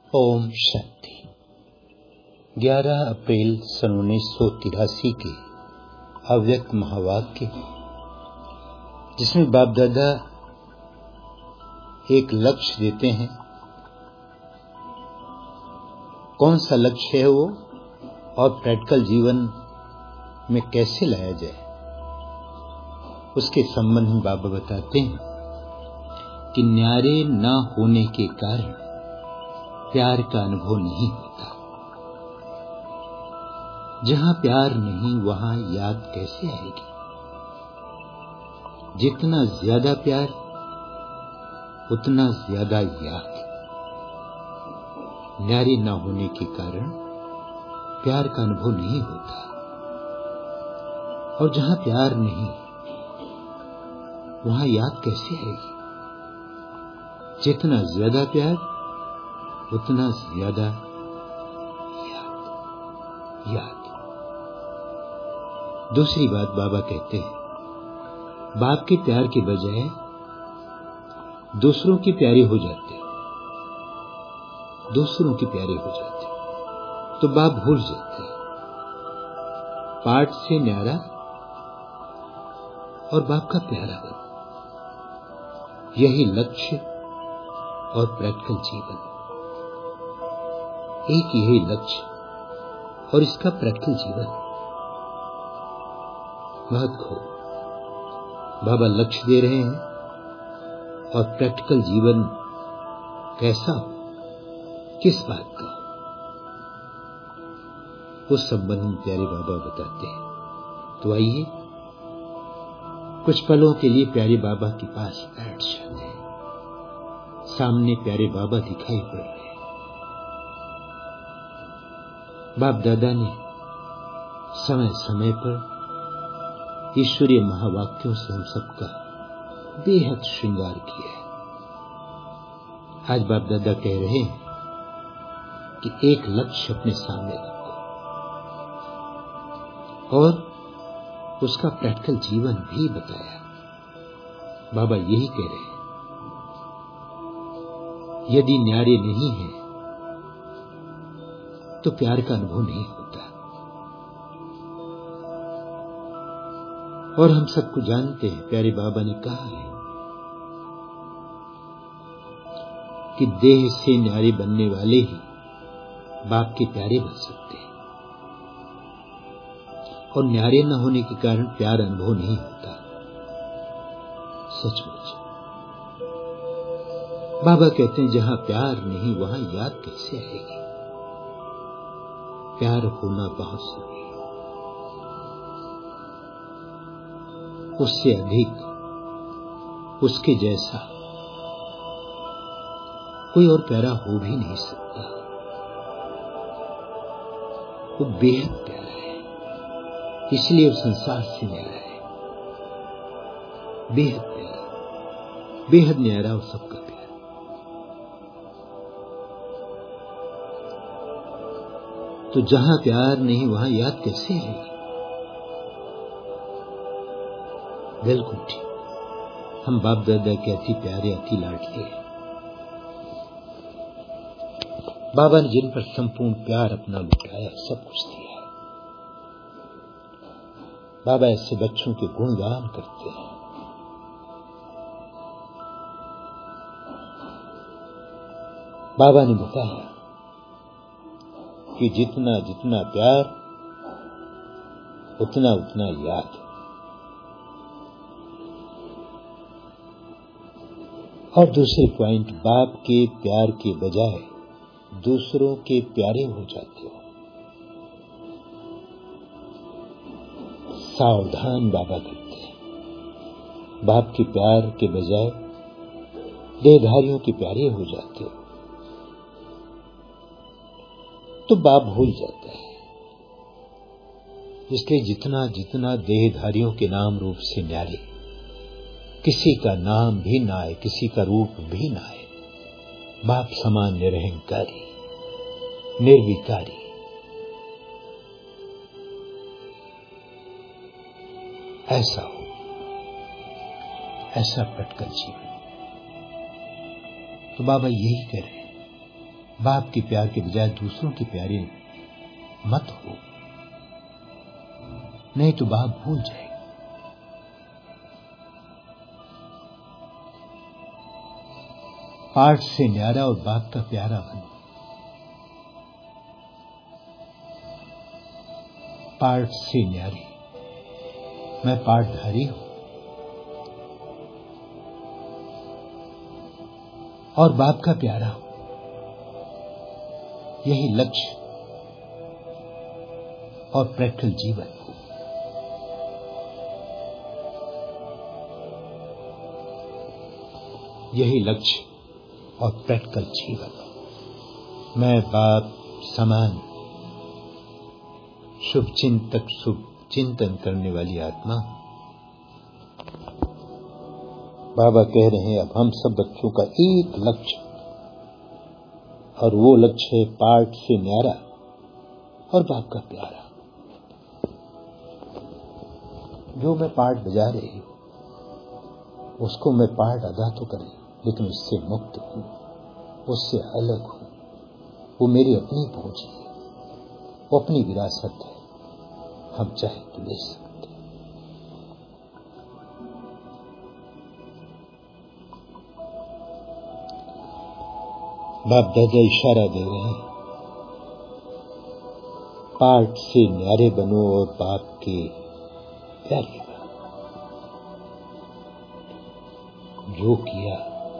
ओम शांति। 11 अप्रैल सन 1983 के अव्यक्त महावाक्य, जिसमें बाप दादा एक लक्ष्य देते हैं। कौन सा लक्ष्य है वो और प्रैक्टिकल जीवन में कैसे लाया जाए, उसके संबंध में बाबा बताते हैं कि न्यारे न होने के कारण प्यार का अनुभव नहीं होता। जहां प्यार नहीं वहां याद कैसे आएगी। जितना ज्यादा प्यार उतना ज्यादा याद। न्यारे न होने के कारण प्यार का अनुभव नहीं होता, और जहां प्यार नहीं वहां याद कैसे आएगी। जितना ज्यादा प्यार उतना ज्यादा याद। दूसरी बात बाबा कहते हैं, बाप के प्यार के बजाय दूसरों के प्यारे हो जाते, दूसरों के प्यारे हो जाते तो बाप भूल जाते हैं। पाठ से न्यारा और बाप का प्यारा बन, यही लक्ष्य और प्रैक्टिकल जीवन। एक यही लक्ष्य और इसका प्रैक्टिकल जीवन। महत खो बाबा लक्ष्य दे रहे हैं, और प्रैक्टिकल जीवन कैसा हो, किस बात का, उस संबंध में प्यारे बाबा बताते हैं। तो आइए कुछ पलों के लिए प्यारे बाबा के पास बैठ जाते हैं। सामने प्यारे बाबा दिखाई पड़ रहे हैं। बाप दादा ने समय समय पर ईश्वरीय महावाक्यों से हम सबका बेहद श्रृंगार किया है। आज बाप दादा कह रहे हैं कि एक लक्ष्य अपने सामने रखो और उसका प्रैक्टिकल जीवन भी बताया। बाबा यही कह रहे हैं, यदि न्यारे नहीं है तो प्यार का अनुभव नहीं होता। और हम सबको जानते हैं, प्यारे बाबा ने कहा है कि देह से न्यारे बनने वाले ही बाप के प्यारे बन सकते हैं, और न्यारे न होने के कारण प्यार अनुभव नहीं होता। सचमुच बाबा कहते हैं, जहां प्यार नहीं वहां याद कैसे आएगी। प्यार होना बहुत जरूरी है। उससे अधिक, उसके जैसा कोई और प्यारा हो भी नहीं सकता। वो बेहद प्यारा है, इसलिए वो संसार से न्यारा है। बेहद प्यारा, बेहद न्यारा और सबका प्यारा। तो जहां प्यार नहीं वहां याद कैसे है। बिल्कुल ठीक। हम बाप दादा के अति प्यारे, अति लाडले हैं। बाबा ने जिन पर संपूर्ण प्यार अपना लुटाया, सब कुछ दिया है। बाबा ऐसे बच्चों के गुणगान करते हैं। बाबा ने बताया कि जितना जितना प्यार उतना उतना याद। और दूसरे पॉइंट, बाप के प्यार के बजाय दूसरों के प्यारे हो जाते हो। सावधान बाबा करते हैं। बाप के प्यार के बजाय देहधारियों के प्यारे हो जाते हो तो बाप भूल जाता है। इसलिए जितना जितना देहधारियों के नाम रूप से न्यारे, किसी का नाम भी ना आए, किसी का रूप भी ना आए, बाप समान निरहंकारी, निर्विकारी, ऐसा हो, ऐसा प्रैक्टिकल जीवन। तो बाबा यही कह रहे हैं बाप के प्यार के बजाय दूसरों के प्यारे मत हो, नहीं तो बाप भूल जाएगा। पाठ से न्यारा और बाप का प्यारा बनो। पाठ से न्यारी, मैं पाठधारी हूं और बाप का प्यारा हूं। यही लक्ष्य और प्रैक्टिकल जीवन हो। यही लक्ष्य और प्रैक्टिकल जीवन। मैं बाप समान शुभ चिंतक, शुभ चिंतन करने वाली आत्मा हूं। बाबा कह रहे हैं अब हम सब बच्चों का एक लक्ष्य, और वो लक्ष्य है पाठ से न्यारा और बाप का प्यारा। जो मैं पाठ बजा रही हूं उसको मैं पाठ अदा तो करें, लेकिन उससे मुक्त हूं, उससे अलग हूं। वो मेरी अपनी पहुंच है, वो अपनी विरासत है, हम चाहे तो ले सकते। बाप दादा इशारा दे रहे हैं, पाठ से न्यारे बनो और बाप के प्यारे बनो। जो किया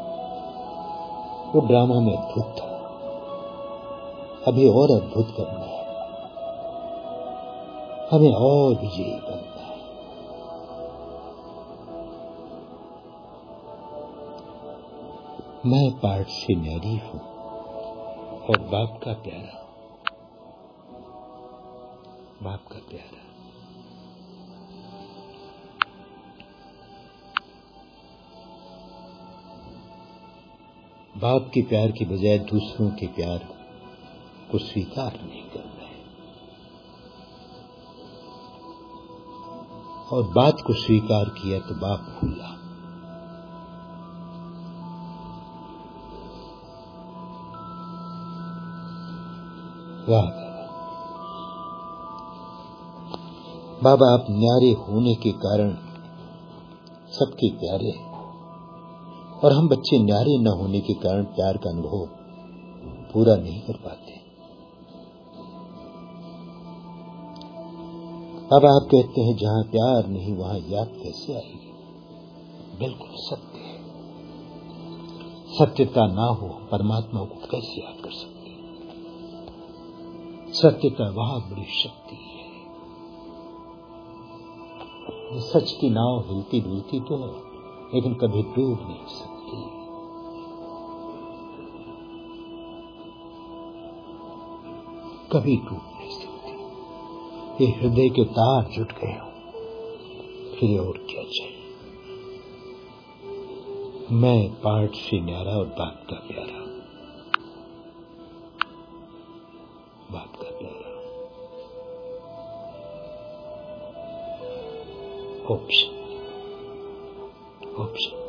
वो ड्रामा में अद्भुत था, अभी और अद्भुत करना है, हमें और विजयी बनना है। मैं पाठ से न्यारी हूं और बाप का प्यारा, बाप का प्यारा। बाप के प्यार के बजाय दूसरों के प्यार को स्वीकार नहीं करना है, और बात को स्वीकार किया तो बाप भूला। वाह बाबा, आप न्यारे होने के कारण सबके प्यारे हैं, और हम बच्चे न्यारे न होने के कारण प्यार का अनुभव पूरा नहीं कर पाते। बाबा आप कहते हैं जहां प्यार नहीं वहां याद कैसे आएगी। बिल्कुल सत्य है, सत्यता ना हो परमात्मा को कैसे याद कर सकते। सत्यता वहां बड़ी शक्ति है। सच की नाव हिलती डुलती तो है, लेकिन कभी डूब नहीं सकती। कभी डूब नहीं सकती। ये हृदय के तार जुट गए हो, फिर और क्या चाहिए। मैं पाठ से न्यारा और बाप का प्यारा, बाप का प्यारा। ऑप्शन